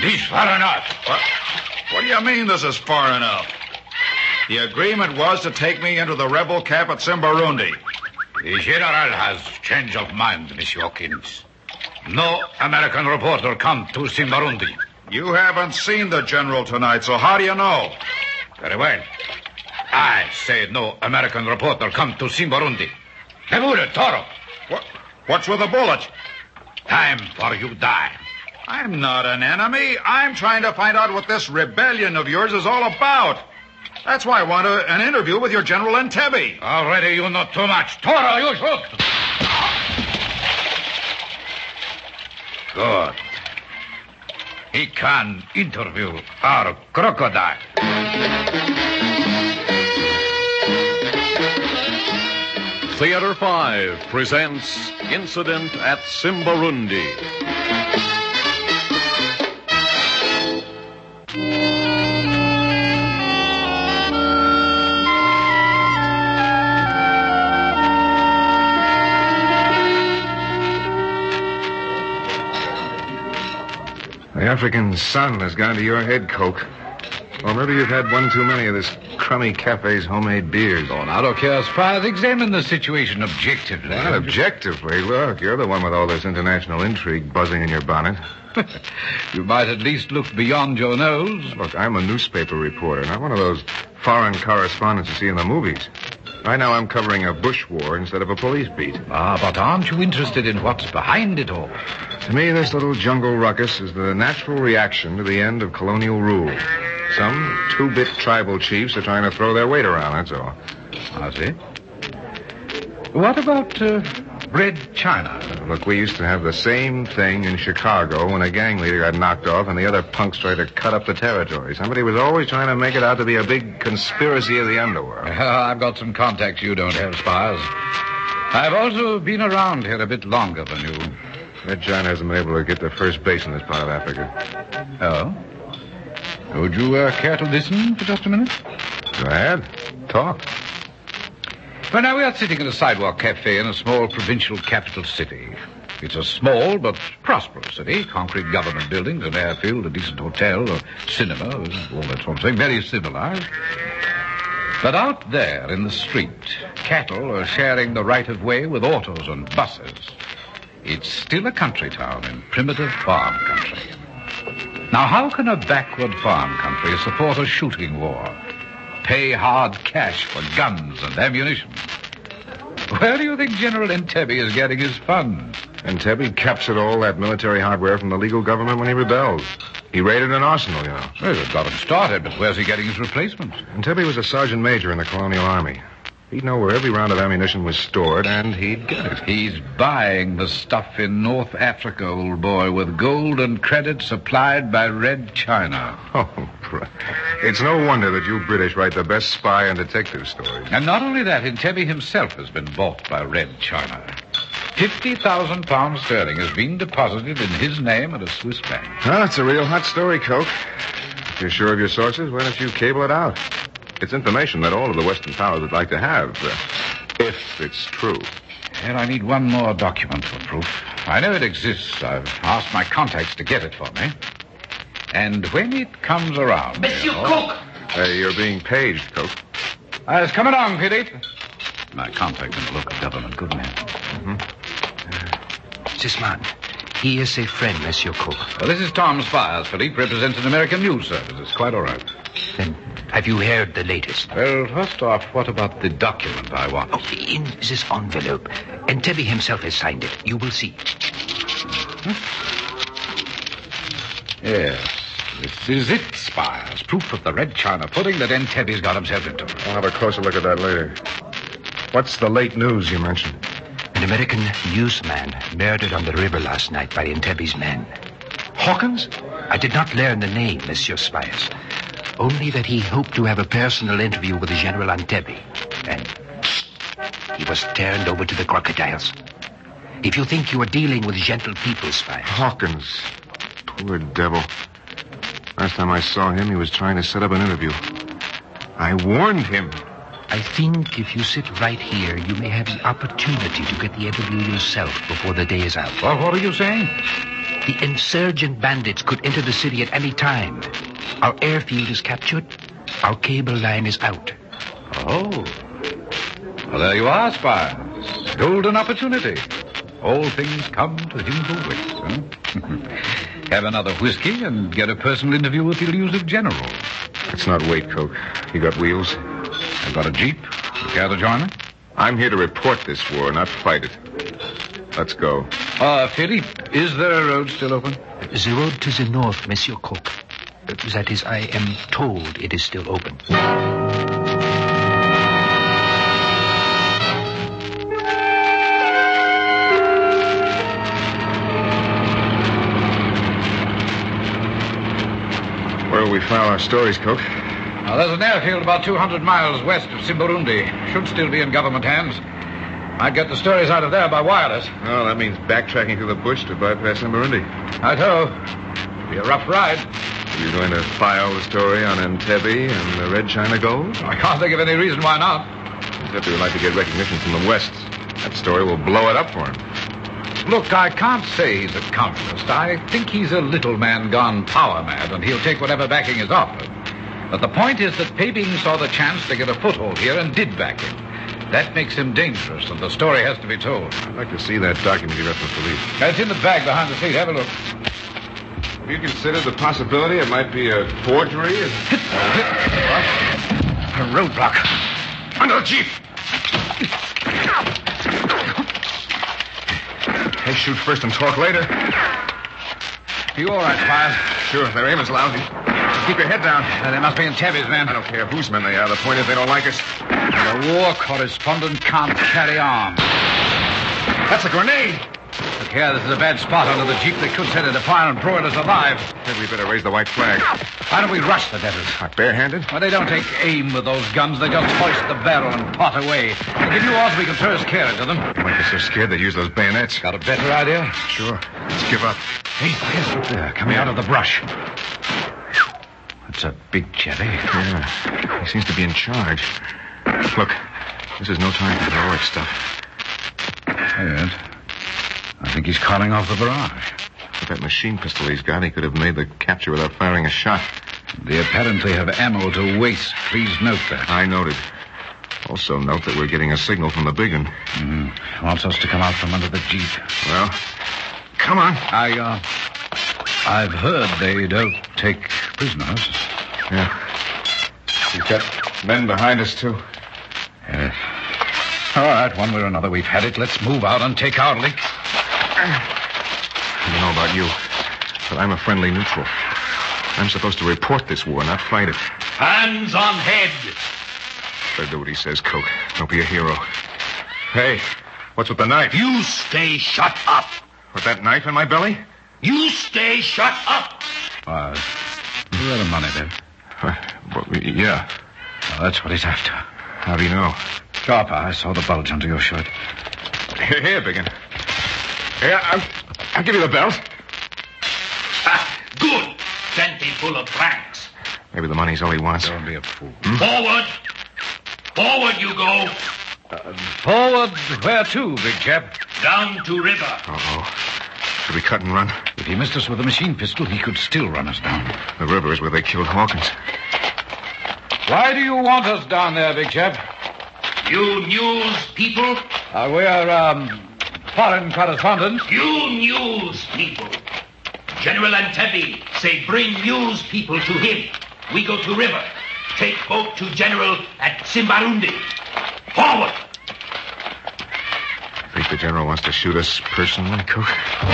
This far enough. What do you mean this is far enough? The agreement was to take me into the rebel camp at Simbarundi. The general has change of mind, Monsieur Hawkins. No American reporter come to Simbarundi. You haven't seen the general tonight, so how do you know? Very well. I say no American reporter come to Simbarundi. The bullet, Toro. What's with the bullet? Time for you die. I'm not an enemy. I'm trying to find out what this rebellion of yours is all about. That's why I want an interview with your General Entebbe. Already you know too much. Toro, you shoot. Good. He can interview our crocodile. Theater 5 presents Incident at Simbarundi. The African sun has gone to your head, Coke. Or maybe you've had one too many of this crummy cafe's homemade beers. Oh, now, look here, Spires. Examine the situation objectively. Not objectively. Look, you're the one with all this international intrigue buzzing in your bonnet. You might at least look beyond your nose. Look, I'm a newspaper reporter, not one of those foreign correspondents you see in the movies. Right now I'm covering a bush war instead of a police beat. But aren't you interested in what's behind it all? To me, this little jungle ruckus is the natural reaction to the end of colonial rule. Some two-bit tribal chiefs are trying to throw their weight around, that's all. I see. What about Red China? Look, we used to have the same thing in Chicago when a gang leader got knocked off and the other punks tried to cut up the territory. Somebody was always trying to make it out to be a big conspiracy of the underworld. I've got some contacts you don't have, Spires. I've also been around here a bit longer than you. Red China hasn't been able to get to first base in this part of Africa. Oh? Would you care to listen for just a minute? Go ahead. Talk. Well, now, we are sitting in a sidewalk cafe in a small provincial capital city. It's a small but prosperous city. Concrete government buildings, an airfield, a decent hotel, a cinema, all that sort of thing. Very civilized. But out there in the street, cattle are sharing the right-of-way with autos and buses. It's still a country town in primitive farm country. Now, how can a backward farm country support a shooting war? Pay hard cash for guns and ammunition? Where do you think General Entebbe is getting his funds? Entebbe captured all that military hardware from the legal government when he rebelled. He raided an arsenal, you know. Well, it got him started, but where's he getting his replacement? Entebbe was a sergeant major in the colonial army. He'd know where every round of ammunition was stored, and he'd get it. He's buying the stuff in North Africa, old boy, with gold and credit supplied by Red China. Oh, it's no wonder that you British write the best spy and detective stories. And not only that, Entebbe himself has been bought by Red China. 50,000 pounds sterling has been deposited in his name at a Swiss bank. Well, it's a real hot story, Coke. If you're sure of your sources, why don't you cable it out? It's information that all of the Western powers would like to have, if it's true. And I need one more document for proof. I know it exists. I've asked my contacts to get it for me. And when it comes around... Monsieur Cook! Hey, you're being paged, Coke. Come along, Philippe. My contact in the local government, good man. This man, he is a friend, Monsieur Cook. Well, this is Tom Spires. Philippe represents an American news service. It's quite all right. Then, have you heard the latest? Well, first off, what about the document I want? Oh, in this envelope. Entebbe himself has signed it. You will see. Yes, this is it, Spires. Proof of the Red China pudding that Entebbe's got himself into. I'll have a closer look at that later. What's the late news you mentioned? An American newsman murdered on the river last night by Entebbe's men. Hawkins? I did not learn the name, Monsieur Spires. Only that he hoped to have a personal interview with General Entebbe. And he was turned over to the crocodiles. If you think you are dealing with gentle people, Spires... Hawkins. Poor devil. Last time I saw him, he was trying to set up an interview. I warned him. I think if you sit right here, you may have the opportunity to get the interview yourself before the day is out. Well, what are you saying? The insurgent bandits could enter the city at any time. Our airfield is captured. Our cable line is out. Oh. Well, there you are, Spires. Golden opportunity. All things come to him who waits, huh? Have another whiskey and get a personal interview with the elusive general. Let's not wait, Coke. You got wheels? I've got a jeep. You care to join me? I'm here to report this war, not fight it. Let's go. Philippe, is there a road still open? The road to the north, Monsieur Coke. That is, I am told it is still open. Where will we file our stories, Coke? Now, there's an airfield about 200 miles west of Simbarundi. Should still be in government hands. I'd get the stories out of there by wireless. Oh, that means backtracking through the bush to bypass Simbarundi. I'd hope. It'll be a rough ride. Are you going to file the story on Entebbe and the Red China Gold? I can't think of any reason why not. Entebbe would like to get recognition from the West. That story will blow it up for him. Look, I can't say he's a communist. I think he's a little man gone power mad, and he'll take whatever backing is offered. But the point is that Peping saw the chance to get a foothold here and did back him. That makes him dangerous, and the story has to be told. I'd like to see that document you got from police. It's in the bag behind the seat. Have a look. Have you considered the possibility it might be a forgery? A roadblock. Under the jeep! Hey, shoot first and talk later. You all right, Spires? Sure, their aim is lousy. Keep your head down. They must be Entebbe's men. I don't care whose men they are. The point is they don't like us. The war correspondent can't carry arms. That's a grenade. Look here, this is a bad spot under the jeep. They could set it afire and broil us alive. Maybe we better raise the white flag. Why don't we rush the devils? Barehanded? Well, they don't take aim with those guns. They just hoist the barrel and pot away. I'll give you odds we can first care into them. They might be so scared they use those bayonets. Got a better idea? Sure. Let's give up. Hey, there's up there, coming out of the brush. That's a big Chevy. Yeah. He seems to be in charge. Look, this is no time for heroic stuff. Yes. I think he's calling off the barrage. With that machine pistol he's got, he could have made the capture without firing a shot. They apparently have ammo to waste. Please note that. I noted. Also note that we're getting a signal from the big one. Mm-hmm. Wants us to come out from under the jeep. Well, come on. I've heard they don't take prisoners. Yeah. We've got men behind us, too. Yes. All right, one way or another, we've had it. Let's move out and take our lick. I don't know about you, but I'm a friendly neutral. I'm supposed to report this war, not fight it. Hands on head. Better do what he says, Coke. Don't be a hero. Hey, what's with the knife? You stay shut up. With that knife in my belly? You stay shut up. You got the money, then? Well, yeah. Well, that's what he's after. How do you know? Sharper, I saw the bulge under your shirt. Here, Biggin. Here, I'll give you the belt. Good. Plenty full of francs. Maybe the money's all he wants. Don't be a fool. Forward. Forward you go. Forward where to, big chap? Down to river. Uh-oh. Should we cut and run? If he missed us with a machine pistol, he could still run us down. The river is where they killed Hawkins. Why do you want us down there, big chap? You news people? We're, foreign correspondents. You news people. General Entebbe say bring news people to him. We go to river. Take boat to General at Simbarundi. Forward! Think the general wants to shoot us personally, Coke?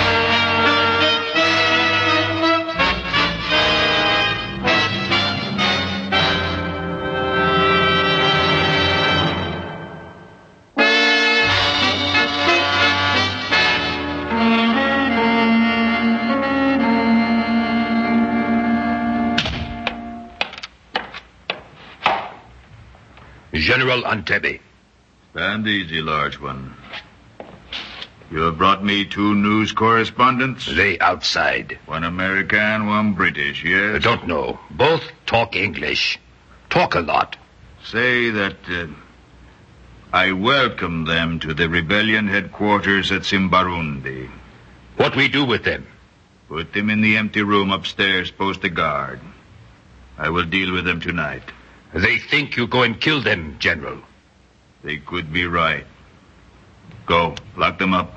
General Entebbe. Stand easy, large one. You have brought me 2 news correspondents? They outside. One American, one British, yes? I don't know. Both talk English. Talk a lot. Say that I welcome them to the rebellion headquarters at Simbarundi. What we do with them? Put them in the empty room upstairs. Post a guard. I will deal with them tonight. They think you go and kill them, General. They could be right. Go. Lock them up.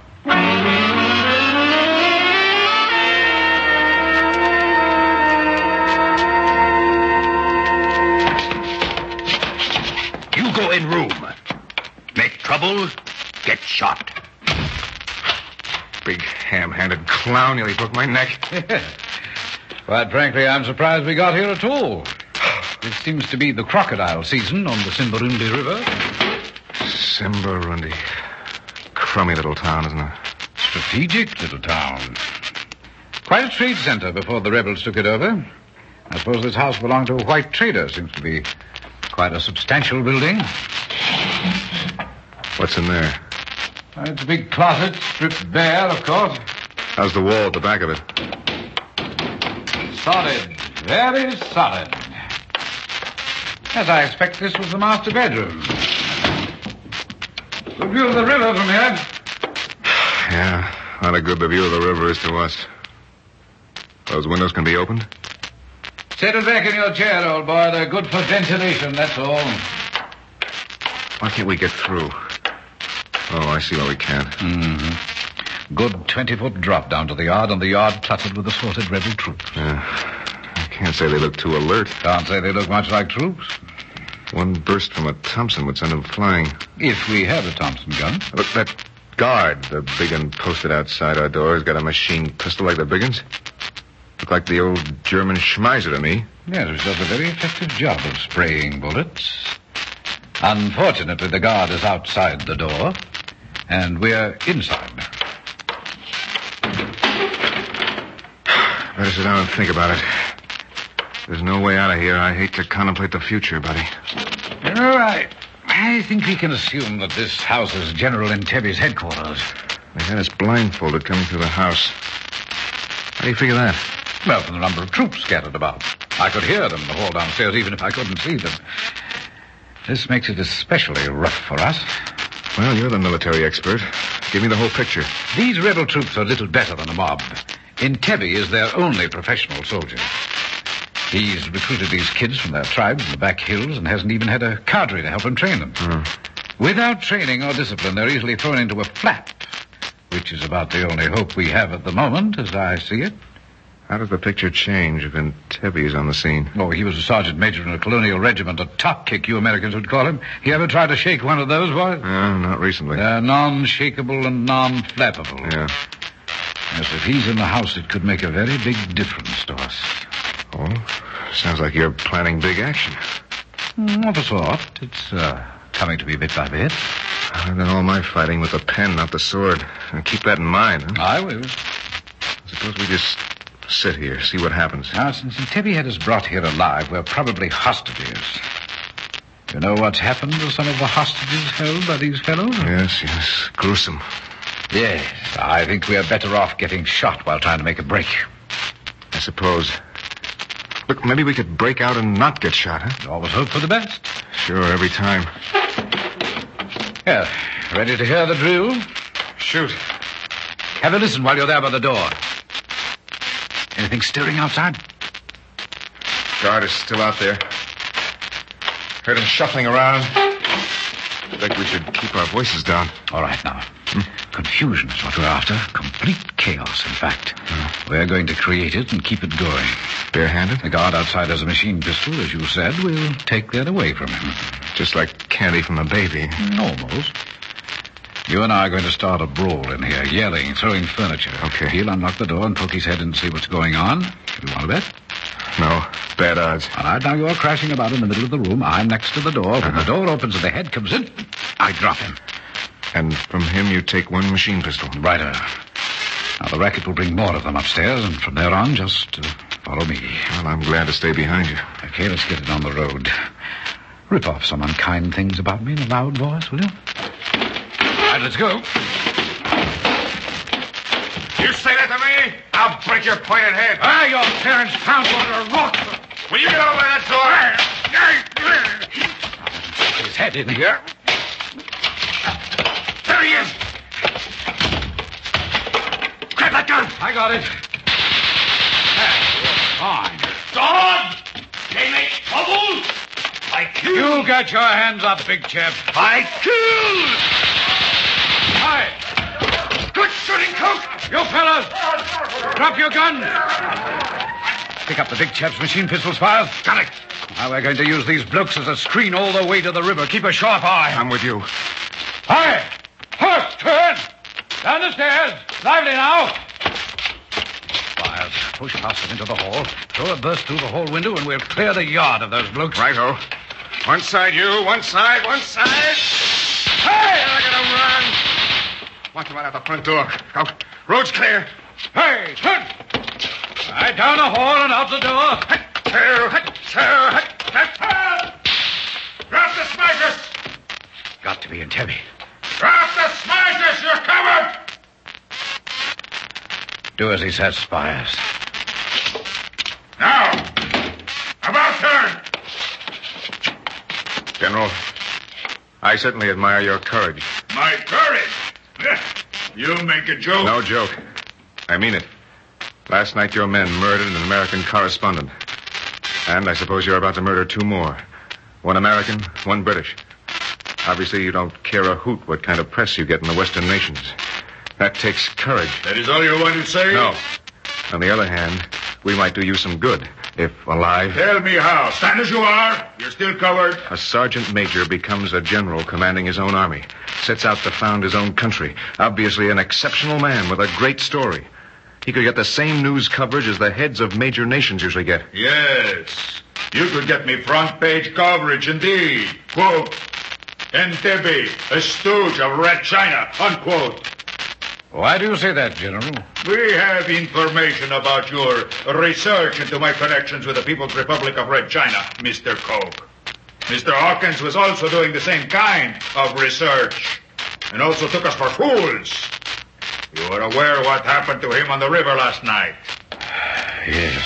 You go in room. Make trouble, get shot. Big ham-handed clown. Nearly broke my neck. Quite frankly, I'm surprised we got here at all. It seems to be the crocodile season on the Simbarundi River. Simbarundi. Crummy little town, isn't it? Strategic little town. Quite a trade center before the rebels took it over. I suppose this house belonged to a white trader. Seems to be quite a substantial building. What's in there? It's a big closet, stripped bare, of course. How's the wall at the back of it? Solid. Very solid. Yes, I expect this was the master bedroom. Good view of the river from here. Yeah, not a good the view of the river is to us. Those windows can be opened? Settle back in your chair, old boy. They're good for ventilation, that's all. Why can't we get through? Oh, I see why we can't. Mm-hmm. Good 20-foot drop down to the yard, and the yard cluttered with assorted rebel troops. Yeah. I can't say they look too alert. Can't say they look much like troops. One burst from a Thompson would send them flying. If we had a Thompson gun. Look, that guard, the big un posted outside our door, has got a machine pistol like the big uns. Look like the old German Schmeiser to me. Yes, which does a very effective job of spraying bullets. Unfortunately, the guard is outside the door, and we're inside. Better sit down and think about it. There's no way out of here. I hate to contemplate the future, buddy. You know, I think we can assume that this house is General Entebe's headquarters. They had us blindfolded coming through the house. How do you figure that? Well, from the number of troops scattered about. I could hear them in the hall downstairs, even if I couldn't see them. This makes it especially rough for us. Well, you're the military expert. Give me the whole picture. These rebel troops are little better than a mob. Entebbe is their only professional soldier. He's recruited these kids from their tribes in the back hills and hasn't even had a cadre to help him train them. Without training or discipline, they're easily thrown into a flap, which is about the only hope we have at the moment, as I see it. How does the picture change if Entebbe is on the scene? Oh, he was a sergeant major in a colonial regiment, a top kick, you Americans would call him. You ever tried to shake one of those, boys? Not recently. They're non-shakeable and non-flappable. Yeah. Yes, if he's in the house, it could make a very big difference to us. Oh, sounds like you're planning big action. Of a sort. It's coming to me bit by bit. I've done all my fighting with the pen, not the sword. And keep that in mind, huh? I will. Suppose we just sit here, see what happens. Now, since Entebbe had us brought here alive, we're probably hostages. You know what's happened to some of the hostages held by these fellows? Yes. Gruesome. Yes. I think we are better off getting shot while trying to make a break. I suppose. Look, maybe we could break out and not get shot, huh? Always hope for the best. Sure, every time. Yeah. Ready to hear the drill? Shoot. Have a listen while you're there by the door. Anything stirring outside? Guard is still out there. Heard him shuffling around. I think we should keep our voices down. All right, now. Confusion is what we're after. Complete chaos, in fact. We're going to create it and keep it going. Barehanded? The guard outside has a machine pistol, as you said. We'll take that away from him. Just like candy from a baby. Almost. You and I are going to start a brawl in here, yelling, throwing furniture. Okay. He'll unlock the door and poke his head in to see what's going on. You want to bet? No. Bad odds. All right, now you're crashing about in the middle of the room. I'm next to the door. When the door opens and the head comes in, I drop him. And from him you take one machine pistol. Righto. Now, the racket will bring more of them upstairs, and from there on, just follow me. Well, I'm glad to stay behind you. Okay, let's get it on the road. Rip off some unkind things about me in a loud voice, will you? All right, let's go. You say that to me? I'll break your pointed head. Your parents found you under a rock. Will you get over that door? His head in here. There he is. Grab that gun. I got it. You get your hands up, big chap. I kill! Hi. Good shooting, Coke. You fellas, drop your gun. Pick up the big chap's machine pistol, Spires. Got it. Now we're going to use these blokes as a screen all the way to the river. Keep a sharp eye. I'm with you. Hi. Horse, turn. Down the stairs. Lively now. Spires, push past them into the hall. Throw a burst through the hall window, and we'll clear the yard of those blokes. Righto. One side, you. One side. One side. Hey, look at them run. Watch them out at the front door. Out. Road's clear. Hey, turn. Right down the hall and out the door. Drop the smashers! Got to be in Tabby. Drop the smashers! You're covered! Do as he says, Spires. Now, about turn. General, I certainly admire your courage. My courage? You make a joke. No joke. I mean it. Last night your men murdered an American correspondent. And I suppose you're about to murder two more. One American, one British. Obviously, you don't care a hoot what kind of press you get in the Western nations. That takes courage. That is all you want to say? No. On the other hand, we might do you some good, if alive. Tell me how. Stand as you are. You're still covered. A sergeant major becomes a general commanding his own army. Sets out to found his own country. Obviously an exceptional man with a great story. He could get the same news coverage as the heads of major nations usually get. Yes. You could get me front page coverage, indeed. Quote, Entebbe, a stooge of Red China, unquote. Why do you say that, General? We have information about your research into my connections with the People's Republic of Red China, Mr. Coke. Mr. Hawkins was also doing the same kind of research, and also took us for fools. You are aware what happened to him on the river last night? Yes.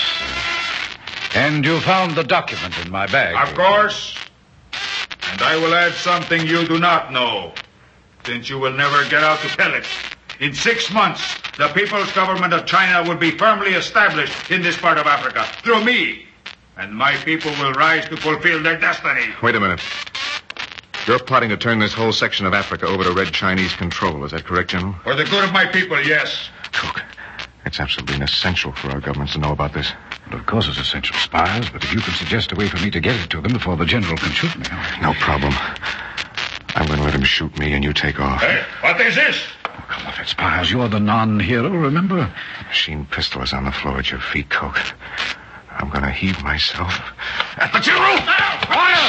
And you found the document in my bag? Of course. And I will add something you do not know, since you will never get out to tell it. In 6 months, the People's Government of China will be firmly established in this part of Africa through me. And my people will rise to fulfill their destiny. Wait a minute. You're plotting to turn this whole section of Africa over to Red Chinese control. Is that correct, General? For the good of my people, yes. Cook, it's absolutely essential for our governments to know about this. Well, of course it's essential, Spires, but if you can suggest a way for me to get it to them before the General can shoot me... No problem. I'm going to let him shoot me and you take off. Hey, what is this? Oh, come off it, Spires. You're the non-hero, remember? The machine pistol is on the floor at your feet, Coke. I'm going to heave myself at the General! Fire!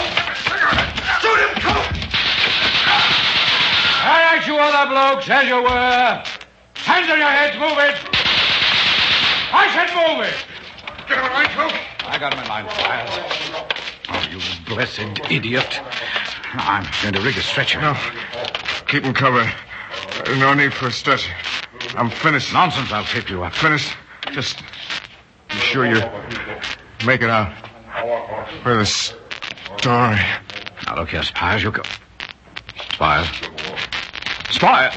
Shoot him, Coke! All right, you other blokes, as you were. Hands on your heads, move it. I said move it. Get all right, Coke? I got him in line, Spires. Oh, you blessed idiot. I'm going to rig a stretcher. No. Keep him covered. No need for a stretcher. I'm finished. Nonsense, I'll tape you up. Finished. Just be sure you make it out for the story. Now, look here, Spires, you go... Spires. Spires!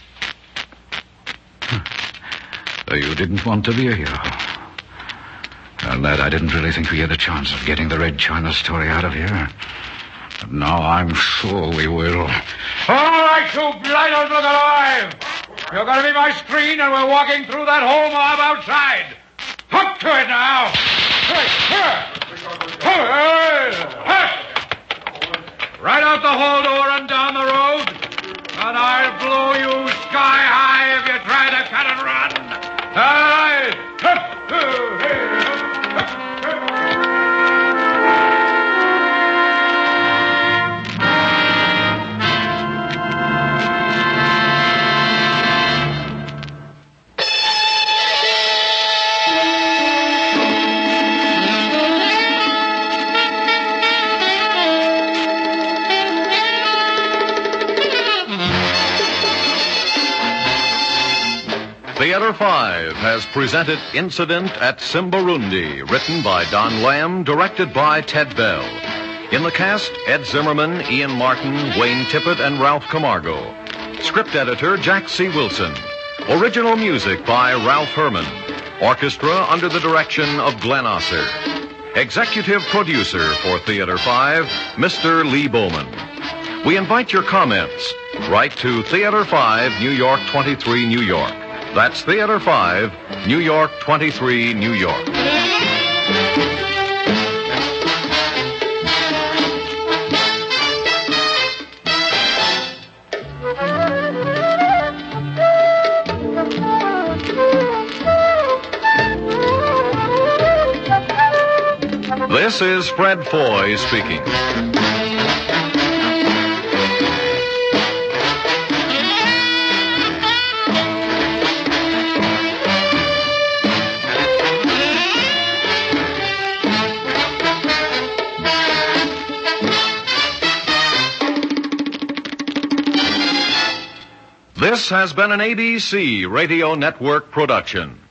So you didn't want to be a hero. Well, lad, I didn't really think we had a chance of getting the Red China story out of here. But now I'm sure we will. All right, you blighters, look alive! You're going to be my screen, and we're walking through that whole mob outside. Hook to it now! Right out the hall door and down the road. And I'll blow you sky high if you try to cut and run. All right. Theater 5 has presented Incident at Simbarundi, written by Don Lamb, directed by Ted Bell. In the cast, Ed Zimmerman, Ian Martin, Wayne Tippett, and Ralph Camargo. Script editor, Jack C. Wilson. Original music by Ralph Herman. Orchestra under the direction of Glenn Osser. Executive producer for Theater 5, Mr. Lee Bowman. We invite your comments. Write to Theater 5, New York 23, New York. That's Theater 5, New York 23, New York. This is Fred Foy speaking. This has been an ABC Radio Network production.